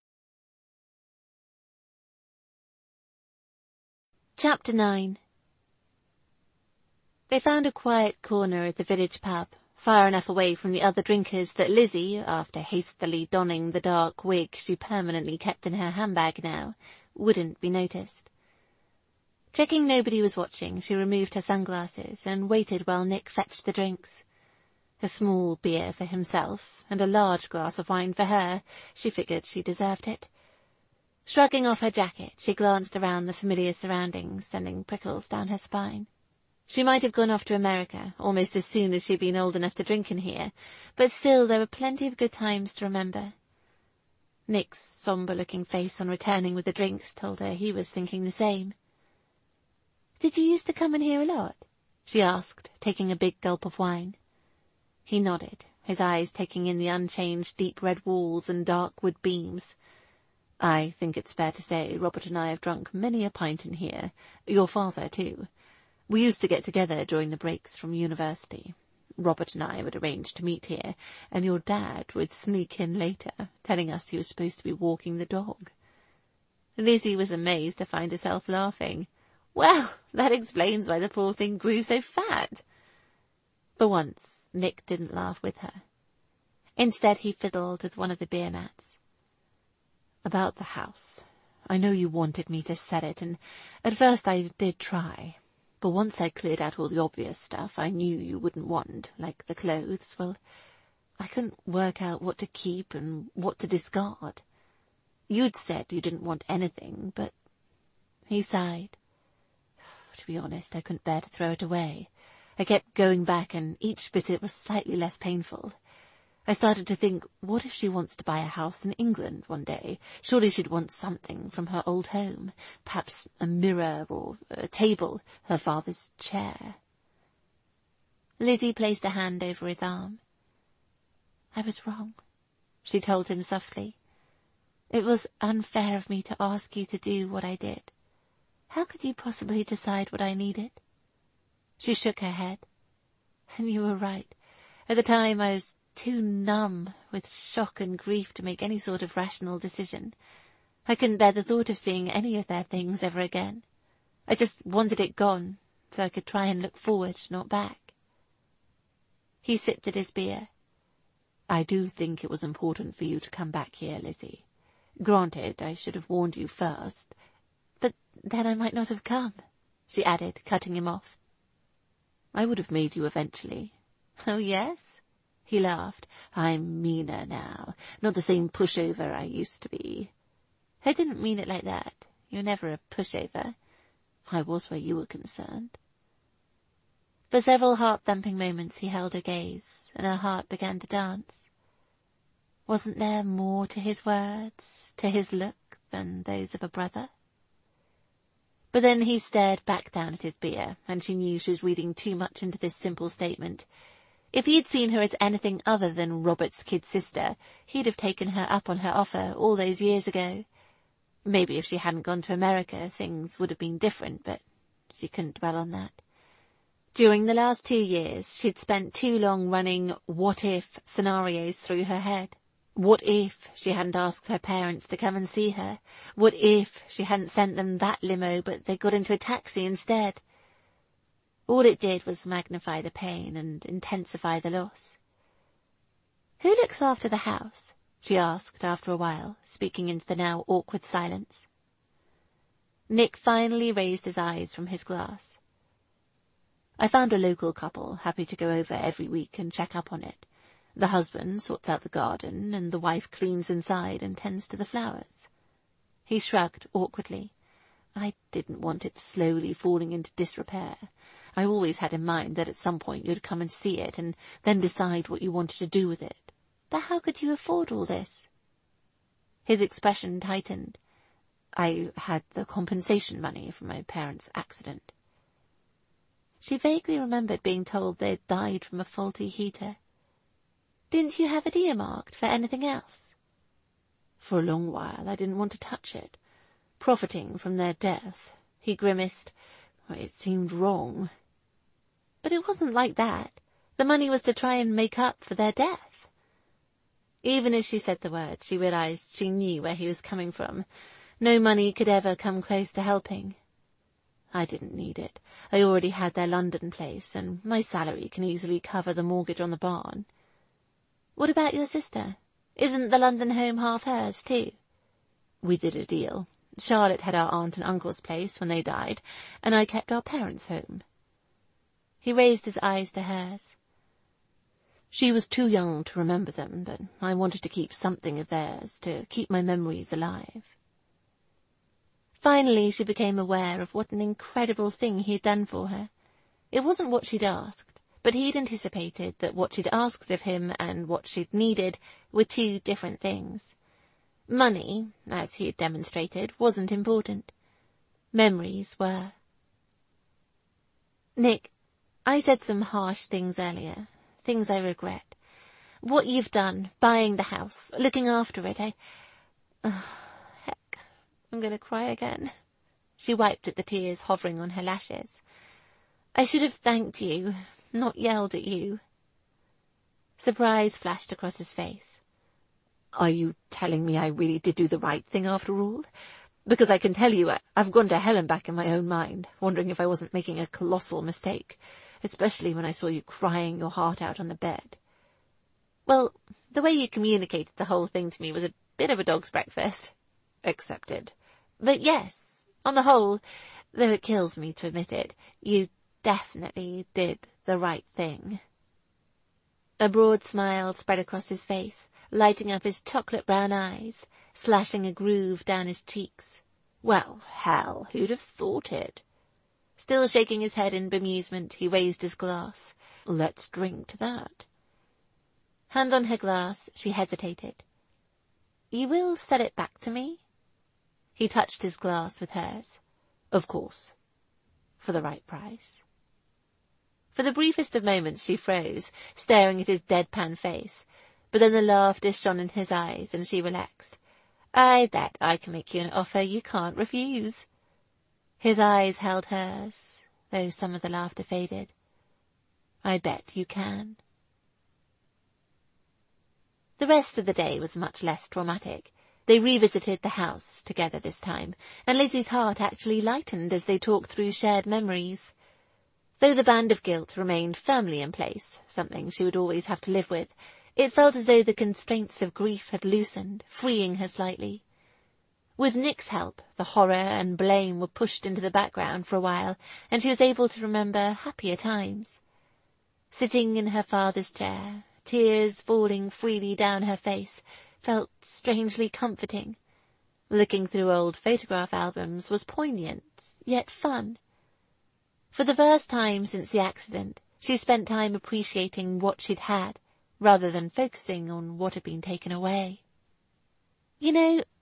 A: Chapter nine. They found a quiet corner at the village pub, far enough away from the other drinkers that Lizzie, after hastily donning the dark wig she permanently kept in her handbag now, wouldn't be noticed. Checking nobody was watching, she removed her sunglasses and waited while Nick fetched the drinks. A small beer for himself, and a large glass of wine for her. She figured she deserved it. Shrugging off her jacket, she glanced around the familiar surroundings, sending prickles down her spine. She might have gone off to America almost as soon as she'd been old enough to drink in here, but still there were plenty of good times to remember. Nick's sombre-looking face on returning with the drinks told her he was thinking the same. "Did you used to come in here a lot?" she asked, taking a big gulp of wine. He nodded, his eyes taking in the unchanged deep red walls and dark wood beams. "I think it's fair to say Robert and I have drunk many a pint in here. Your father, too. We used to get together during the breaks from university. Robert and I would arrange to meet here, and your dad would sneak in later, telling us he was supposed to be walking the dog." Lizzie was amazed to find herself laughing. Well, that explains why the poor thing grew so fat. For once, Nick didn't laugh with her. Instead, he fiddled with one of the beer mats. "About the house. I know you wanted me to sell it, and at first I did try. But once I cleared out all the obvious stuff I knew you wouldn't want, like the clothes, well, I couldn't work out what to keep and what to discard. You'd said you didn't want anything, but..." He sighed. "To be honest, I couldn't bear to throw it away. I kept going back, and each visit was slightly less painful. I started to think, what if she wants to buy a house in England one day? Surely she'd want something from her old home. Perhaps a mirror or a table, her father's chair." Lizzie placed a hand over his arm. "I was wrong," she told him softly. "It was unfair of me to ask you to do what I did. How could you possibly decide what I needed?" She shook her head. "And you were right. At the time I was too numb with shock and grief to make any sort of rational decision. I couldn't bear the thought of seeing any of their things ever again. I just wanted it gone, so I could try and look forward, not back." He sipped at his beer. "I do think it was important for you to come back here, Lizzie. Granted, I should have warned you first." "But then I might not have come," she added, cutting him off. "I would have made you eventually." "Oh, yes?" He laughed. "I'm meaner now. Not the same pushover I used to be." "I didn't mean it like that. You're never a pushover." "I was where you were concerned." For several heart-thumping moments he held her gaze, and her heart began to dance. Wasn't there more to his words, to his look, than those of a brother? But then he stared back down at his beer, and she knew she was reading too much into this simple statement. If he had seen her as anything other than Robert's kid sister, he'd have taken her up on her offer all those years ago. Maybe if she hadn't gone to America, things would have been different, but she couldn't dwell on that. During the last two years, she'd spent too long running what-if scenarios through her head. What if she hadn't asked her parents to come and see her? What if she hadn't sent them that limo, but they got into a taxi instead? All it did was magnify the pain and intensify the loss. "Who looks after the house?" she asked after a while, speaking into the now awkward silence. Nick finally raised his eyes from his glass. "I found a local couple happy to go over every week and check up on it. The husband sorts out the garden, and the wife cleans inside and tends to the flowers." He shrugged awkwardly. "I didn't want it slowly falling into disrepair. I always had in mind that at some point you'd come and see it, and then decide what you wanted to do with it. But how could you afford all this?" His expression tightened. "I had the compensation money from my parents' accident." She vaguely remembered being told they'd died from a faulty heater. "Didn't you have it earmarked for anything else?" "For a long while I didn't want to touch it. Profiting from their death," he grimaced. "It seemed wrong." "But it wasn't like that. The money was to try and make up for their death." Even as she said the word, she realized she knew where he was coming from. No money could ever come close to helping. "I didn't need it. I already had their London place, and my salary can easily cover the mortgage on the barn." "What about your sister? Isn't the London home half hers, too?" "We did a deal. Charlotte had our aunt and uncle's place when they died, and I kept our parents' home." He raised his eyes to hers. "She was too young to remember them, but I wanted to keep something of theirs, to keep my memories alive." Finally she became aware of what an incredible thing he had done for her. It wasn't what she'd asked, but he'd anticipated that what she'd asked of him and what she'd needed were two different things. Money, as he had demonstrated, wasn't important. Memories were. "Nick, I said some harsh things earlier, things I regret. What you've done, buying the house, looking after it, I... Oh, heck, I'm going to cry again." She wiped at the tears hovering on her lashes. "I should have thanked you, not yelled at you." Surprise flashed across his face. "Are you telling me I really did do the right thing after all? Because I can tell you I, I've gone to hell and back in my own mind, wondering if I wasn't making a colossal mistake, especially when I saw you crying your heart out on the bed." "Well, the way you communicated the whole thing to me was a bit of a dog's breakfast." "Accepted." "But yes, on the whole, though it kills me to admit it, you definitely did the right thing." A broad smile spread across his face, lighting up his chocolate-brown eyes, slashing a groove down his cheeks. "Well, hell, who'd have thought it?" Still shaking his head in bemusement, he raised his glass. "Let's drink to that." Hand on her glass, she hesitated. "You will sell it back to me?" He touched his glass with hers. "Of course. For the right price." For the briefest of moments she froze, staring at his deadpan face, but then the laughter shone in his eyes and she relaxed. "I bet I can make you an offer you can't refuse." His eyes held hers, though some of the laughter faded. "I bet you can." The rest of the day was much less traumatic. They revisited the house together this time, and Lizzie's heart actually lightened as they talked through shared memories. Though the band of guilt remained firmly in place, something she would always have to live with, it felt as though the constraints of grief had loosened, freeing her slightly. With Nick's help, the horror and blame were pushed into the background for a while, and she was able to remember happier times. Sitting in her father's chair, tears falling freely down her face, felt strangely comforting. Looking through old photograph albums was poignant, yet fun. For the first time since the accident, she spent time appreciating what she'd had, rather than focusing on what had been taken away. "You know,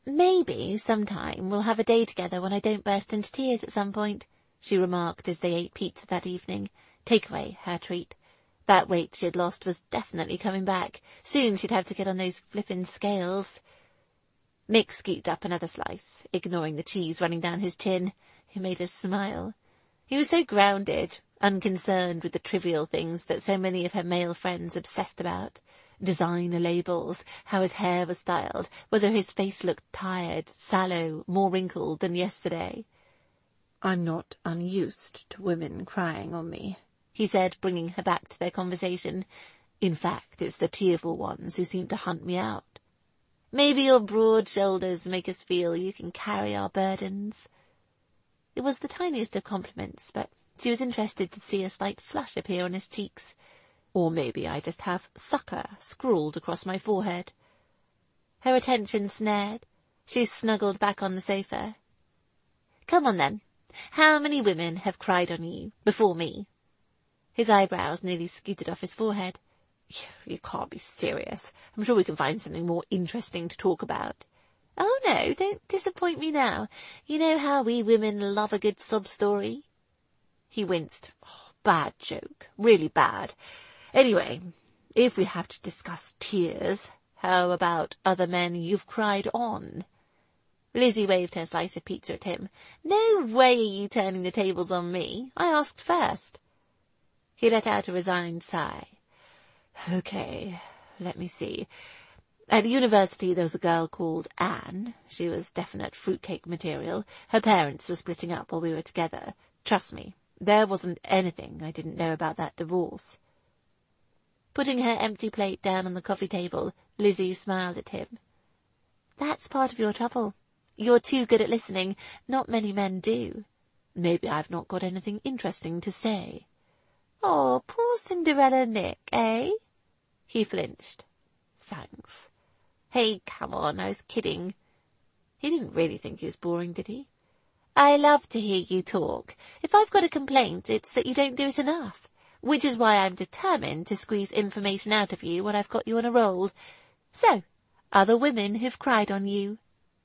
A: Maybe sometime we'll have a day together when I don't burst into tears at some point, she remarked as they ate pizza that evening. Takeaway, her treat. That weight she had lost was definitely coming back. Soon she'd have to get on those flippin' scales. Nick scooped up another slice, ignoring the cheese running down his chin. It made her smile. He was so grounded, unconcerned with the trivial things that so many of her male friends obsessed about. Designer labels, how his hair was styled, whether his face looked tired, sallow, more wrinkled than yesterday. "I'm not unused to women crying on me," he said, bringing her back to their conversation. "In fact, it's the tearful ones who seem to hunt me out. Maybe your broad shoulders make us feel you can carry our burdens." It was the tiniest of compliments, but she was interested to see a slight flush appear on his cheeks. "Or maybe I just have sucker scrawled across my forehead." Her attention snared. She snuggled back on the sofa. "Come on then. How many women have cried on you before me?" His eyebrows nearly scooted off his forehead. "You can't be serious. I'm sure we can find something more interesting to talk about." "Oh no, don't disappoint me now. You know how we women love a good sob story." He winced. Oh, bad joke. Really bad. Anyway, if we have to discuss tears, how about other men you've cried on? Lizzie waved her slice of pizza at him. "No way are you turning the tables on me. I asked first." He let out a resigned sigh. "Okay, let me see. At university there was a girl called Anne. She was definite fruitcake material. Her parents were splitting up while we were together. Trust me, there wasn't anything I didn't know about that divorce." Putting her empty plate down on the coffee table, Lizzie smiled at him. "That's part of your trouble. You're too good at listening. Not many men do." "Maybe I've not got anything interesting to say." "Oh, poor Cinderella Nick, eh?" He flinched. "Thanks." "Hey, come on, I was kidding." He didn't really think he was boring, did he? "I love to hear you talk. If I've got a complaint, it's that you don't do it enough. Which is why I'm determined to squeeze information out of you when I've got you on a roll. So, other women who've cried on you?"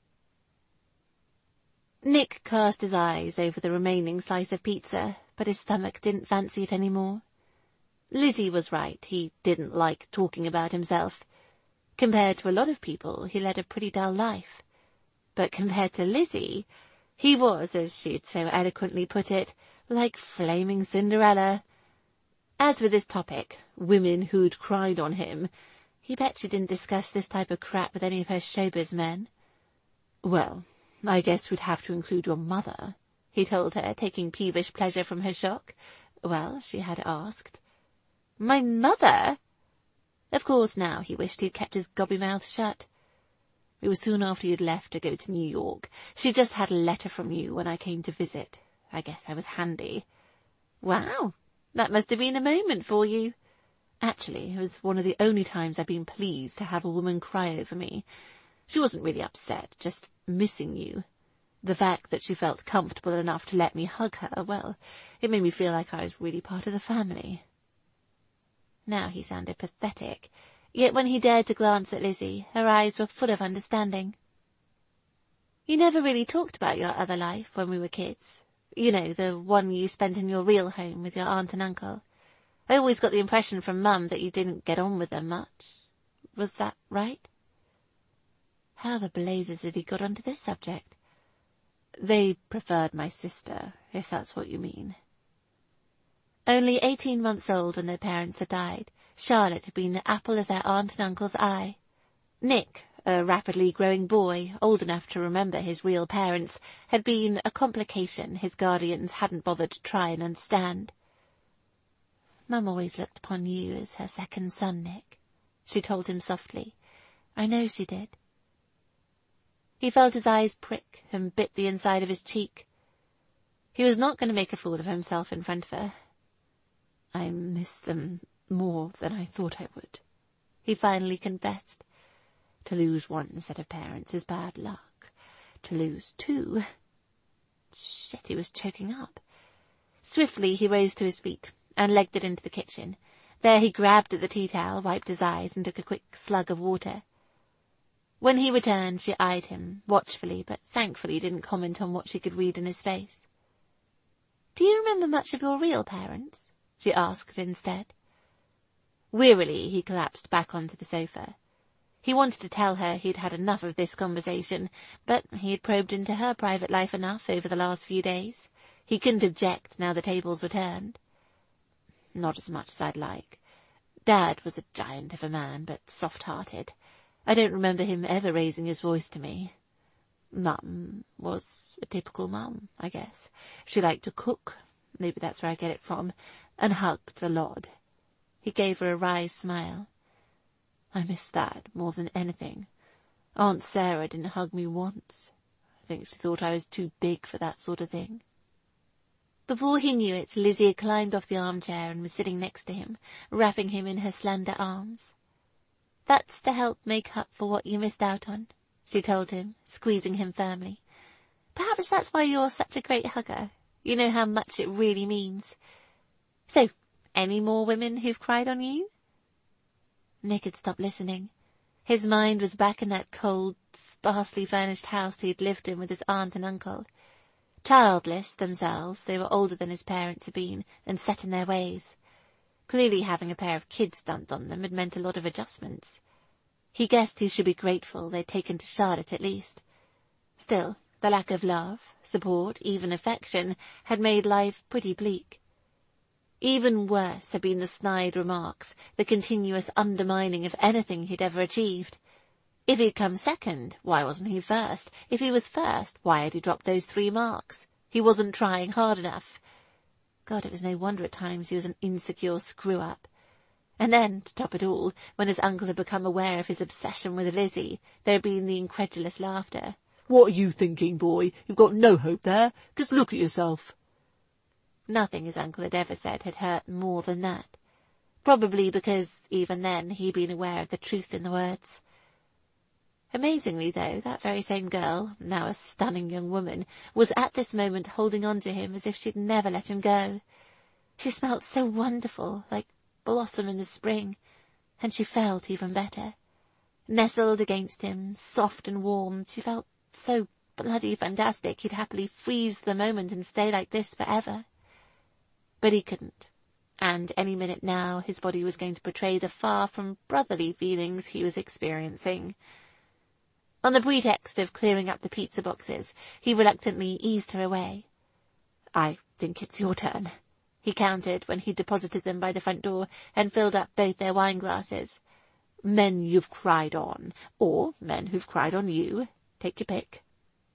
A: Nick cast his eyes over the remaining slice of pizza, but his stomach didn't fancy it any more. Lizzie was right, he didn't like talking about himself. Compared to a lot of people, he led a pretty dull life. But compared to Lizzie, he was, as she'd so eloquently put it, like flaming Cinderella. As for this topic, women who'd cried on him, he bet she didn't discuss this type of crap with any of her showbiz men. "Well, I guess we'd have to include your mother," he told her, taking peevish pleasure from her shock. Well, she had asked. "My mother?" Of course now he wished he'd kept his gobby mouth shut. "It was soon after you'd left to go to New York. She just had a letter from you when I came to visit. I guess I was handy." "Wow, that must have been a moment for you." "Actually, it was one of the only times I've been pleased to have a woman cry over me. She wasn't really upset, just missing you. The fact that she felt comfortable enough to let me hug her, well, it made me feel like I was really part of the family." Now he sounded pathetic, yet when he dared to glance at Lizzie, her eyes were full of understanding. "You never really talked about your other life when we were kids. You know, the one you spent in your real home with your aunt and uncle. I always got the impression from Mum that you didn't get on with them much. Was that right?" How the blazes had he got onto this subject? "They preferred my sister, if that's what you mean." Only eighteen months old when their parents had died, Charlotte had been the apple of their aunt and uncle's eye. Nick, a rapidly growing boy, old enough to remember his real parents, had been a complication his guardians hadn't bothered to try and understand. "Mum always looked upon you as her second son, Nick," she told him softly. "I know she did." He felt his eyes prick and bit the inside of his cheek. He was not going to make a fool of himself in front of her. "I miss them more than I thought I would," he finally confessed. "To lose one set of parents is bad luck. To lose two—" Shit, he was choking up. Swiftly he rose to his feet and legged it into the kitchen. There he grabbed at the tea towel, wiped his eyes, and took a quick slug of water. When he returned, she eyed him, watchfully, but thankfully didn't comment on what she could read in his face. "Do you remember much of your real parents?" she asked instead. Wearily, he collapsed back onto the sofa. He wanted to tell her he'd had enough of this conversation, but he had probed into her private life enough over the last few days. He couldn't object now the tables were turned. "Not as much as I'd like. Dad was a giant of a man, but soft-hearted. I don't remember him ever raising his voice to me. Mum was a typical mum, I guess. She liked to cook, maybe that's where I get it from, and hugged a lot." He gave her a wry smile. "I miss that more than anything. Aunt Sarah didn't hug me once. I think she thought I was too big for that sort of thing." Before he knew it, Lizzie had climbed off the armchair and was sitting next to him, wrapping him in her slender arms. "That's to help make up for what you missed out on," she told him, squeezing him firmly. "Perhaps that's why you're such a great hugger. You know how much it really means. So, any more women who've cried on you?" Nick had stopped listening. His mind was back in that cold, sparsely furnished house he had lived in with his aunt and uncle. Childless themselves, they were older than his parents had been, and set in their ways. Clearly having a pair of kids dumped on them had meant a lot of adjustments. He guessed he should be grateful they'd taken to Charlotte at least. Still, the lack of love, support, even affection, had made life pretty bleak. Even worse had been the snide remarks, the continuous undermining of anything he'd ever achieved. If he'd come second, why wasn't he first? If he was first, why had he dropped those three marks? He wasn't trying hard enough. God, it was no wonder at times he was an insecure screw-up. And then, to top it all, when his uncle had become aware of his obsession with Lizzie, there had been the incredulous laughter. "What are you thinking, boy? You've got no hope there. Just look at yourself." Nothing his uncle had ever said had hurt more than that. Probably because, even then, he'd been aware of the truth in the words. Amazingly, though, that very same girl, now a stunning young woman, was at this moment holding on to him as if she'd never let him go. She smelt so wonderful, like blossom in the spring, and she felt even better. Nestled against him, soft and warm, she felt so bloody fantastic he'd happily freeze the moment and stay like this forever. But he couldn't, and any minute now his body was going to betray the far from brotherly feelings he was experiencing. On the pretext of clearing up the pizza boxes, he reluctantly eased her away. "I think it's your turn," he countered when he deposited them by the front door and filled up both their wine glasses. "Men you've cried on, or men who've cried on you. Take your pick."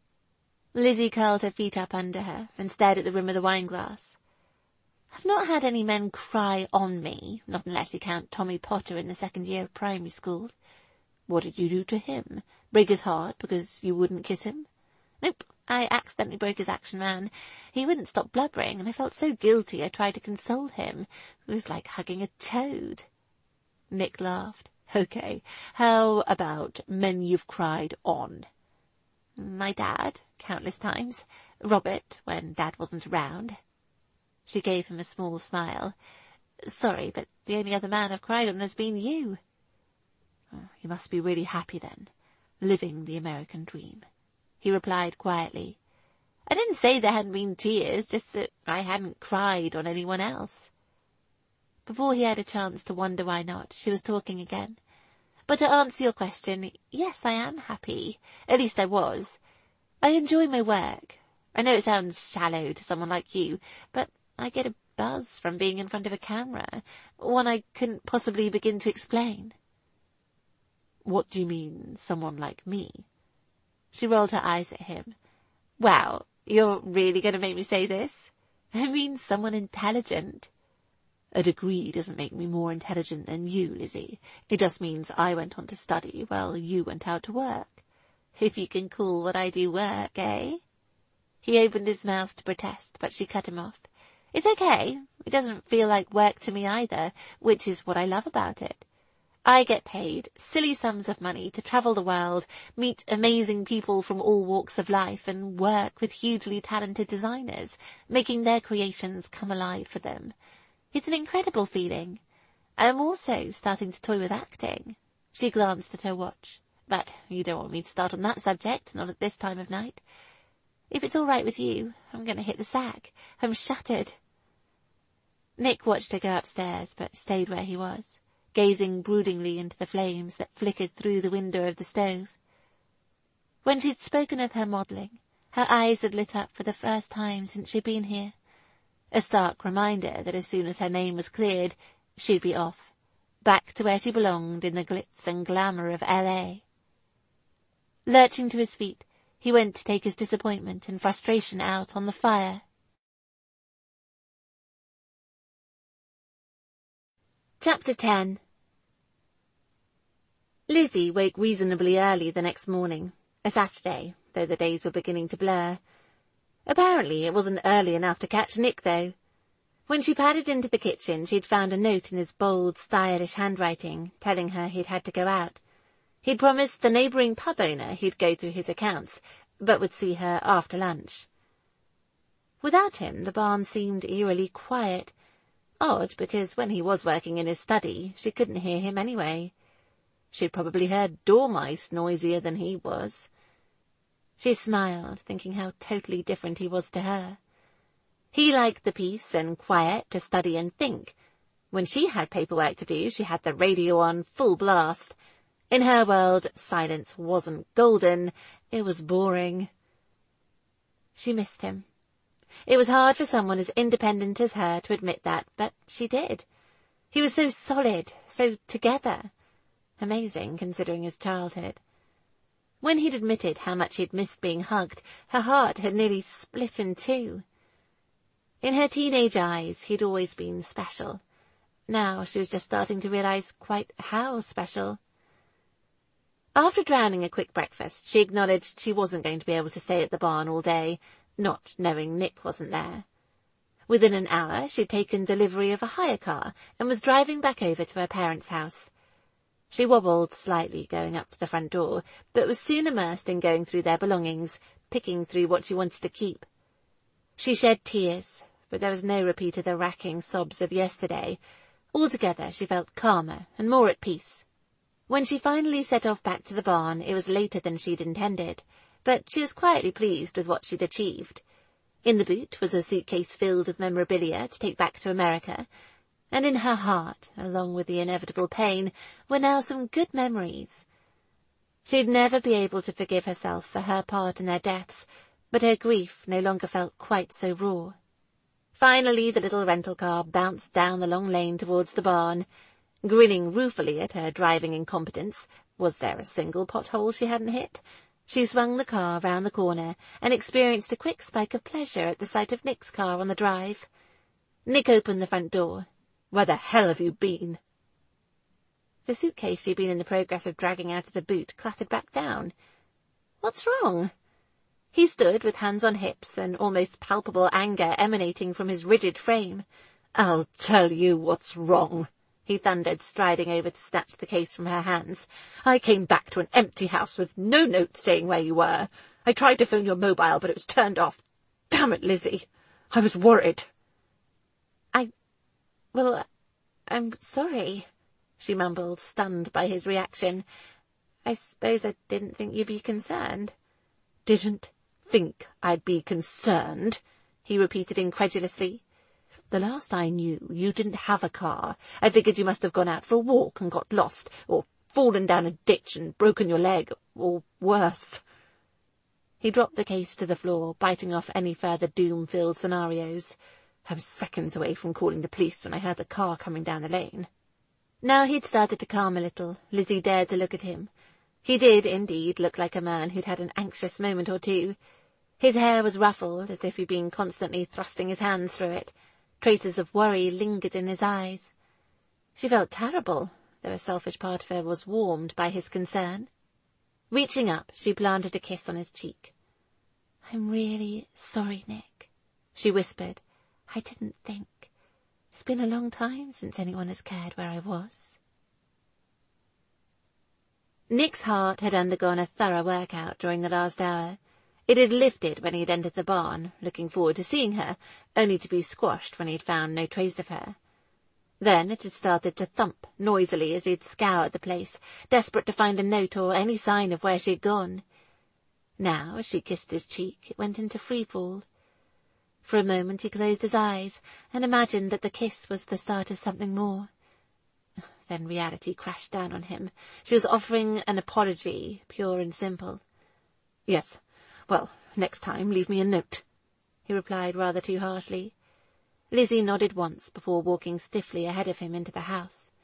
A: Lizzie curled her feet up under her and stared at the rim of the wine glass. "I've not had any men cry on me, not unless you count Tommy Potter in the second year of primary school." "What did you do to him? Break his heart because you wouldn't kiss him?" "Nope, I accidentally broke his Action Man. He wouldn't stop blubbering, and I felt so guilty I tried to console him. It was like hugging a toad." Nick laughed. "Okay, how about men you've cried on?" "My dad, countless times. Robert, when Dad wasn't around." She gave him a small smile. "Sorry, but the only other man I've cried on has been you." "Oh, you must be really happy then, living the American dream," he replied quietly. "I didn't say there hadn't been tears, just that I hadn't cried on anyone else." Before he had a chance to wonder why not, she was talking again. "But to answer your question, yes, I am happy. At least I was. I enjoy my work. I know it sounds shallow to someone like you, but I get a buzz from being in front of a camera, one I couldn't possibly begin to explain." "What do you mean, someone like me?" She rolled her eyes at him. "Wow, you're really going to make me say this? I mean someone intelligent." "A degree doesn't make me more intelligent than you, Lizzie. It just means I went on to study while you went out to work." "If you can call what I do work, eh?" He opened his mouth to protest, but she cut him off. "It's okay. It doesn't feel like work to me either, which is what I love about it. I get paid silly sums of money to travel the world, meet amazing people from all walks of life, and work with hugely talented designers, making their creations come alive for them. It's an incredible feeling. I'm also starting to toy with acting." She glanced at her watch. But you don't want me to start on that subject, not at this time of night. If it's all right with you, I'm going to hit the sack. I'm shattered. Nick watched her go upstairs, but stayed where he was, gazing broodingly into the flames that flickered through the window of the stove. When she'd spoken of her modelling, her eyes had lit up for the first time since she'd been here. A stark reminder that as soon as her name was cleared, she'd be off, back to where she belonged in the glitz and glamour of L A. Lurching to his feet, he went to take his disappointment and frustration out on the fire. Chapter ten. Lizzie woke reasonably early the next morning, a Saturday, though the days were beginning to blur. Apparently it wasn't early enough to catch Nick, though. When she padded into the kitchen, she'd found a note in his bold, stylish handwriting, telling her he'd had to go out. He'd promised the neighbouring pub owner he'd go through his accounts, but would see her after lunch. Without him, the barn seemed eerily quiet. Odd, because when he was working in his study, she couldn't hear him anyway. She'd probably heard dormice noisier than he was. She smiled, thinking how totally different he was to her. He liked the peace and quiet to study and think. When she had paperwork to do, she had the radio on full blast. In her world, silence wasn't golden, it was boring. She missed him. It was hard for someone as independent as her to admit that, but she did. He was so solid, so together. Amazing, considering his childhood. When he'd admitted how much he'd missed being hugged, her heart had nearly split in two. In her teenage eyes, he'd always been special. Now she was just starting to realise quite how special. After drowning a quick breakfast, she acknowledged she wasn't going to be able to stay at the barn all day, not knowing Nick wasn't there. Within an hour, she'd taken delivery of a hire car and was driving back over to her parents' house. She wobbled slightly going up to the front door, but was soon immersed in going through their belongings, picking through what she wanted to keep. She shed tears, but there was no repeat of the racking sobs of yesterday. Altogether, she felt calmer and more at peace. When she finally set off back to the barn, it was later than she'd intended, but she was quietly pleased with what she'd achieved. In the boot was a suitcase filled with memorabilia to take back to America, and in her heart, along with the inevitable pain, were now some good memories. She'd never be able to forgive herself for her part in their deaths, but her grief no longer felt quite so raw. Finally, the little rental car bounced down the long lane towards the barn. Grinning ruefully at her driving incompetence, was there a single pothole she hadn't hit? She swung the car round the corner and experienced a quick spike of pleasure at the sight of Nick's car on the drive. Nick opened the front door. "Where the hell have you been?" The suitcase she'd been in the progress of dragging out of the boot clattered back down. "What's wrong?" He stood with hands on hips and almost palpable anger emanating from his rigid frame. "I'll tell you what's wrong," he thundered, striding over to snatch the case from her hands. "I came back to an empty house with no note saying where you were. I tried to phone your mobile, but it was turned off. Damn it, Lizzie. I was worried." I... Well, I'm sorry," she mumbled, stunned by his reaction. "I suppose I didn't think you'd be concerned." "Didn't think I'd be concerned?" he repeated incredulously. "The last I knew, you didn't have a car. I figured you must have gone out for a walk and got lost, or fallen down a ditch and broken your leg, or worse." He dropped the case to the floor, biting off any further doom-filled scenarios. "I was seconds away from calling the police when I heard the car coming down the lane." Now he'd started to calm a little, Lizzie dared to look at him. He did, indeed, look like a man who'd had an anxious moment or two. His hair was ruffled, as if he'd been constantly thrusting his hands through it. Traces of worry lingered in his eyes. She felt terrible, though a selfish part of her was warmed by his concern. Reaching up, she planted a kiss on his cheek. "I'm really sorry, Nick," she whispered. "I didn't think. It's been a long time since anyone has cared where I was." Nick's heart had undergone a thorough workout during the last hour. It had lifted when he had entered the barn, looking forward to seeing her, only to be squashed when he had found no trace of her. Then it had started to thump noisily as he'd scoured the place, desperate to find a note or any sign of where she had gone. Now, as she kissed his cheek, it went into freefall. For a moment he closed his eyes and imagined that the kiss was the start of something more. Then reality crashed down on him. She was offering an apology, pure and simple. "Yes, well, next time leave me a note," he replied rather too harshly. Lizzie nodded once before walking stiffly ahead of him into the house.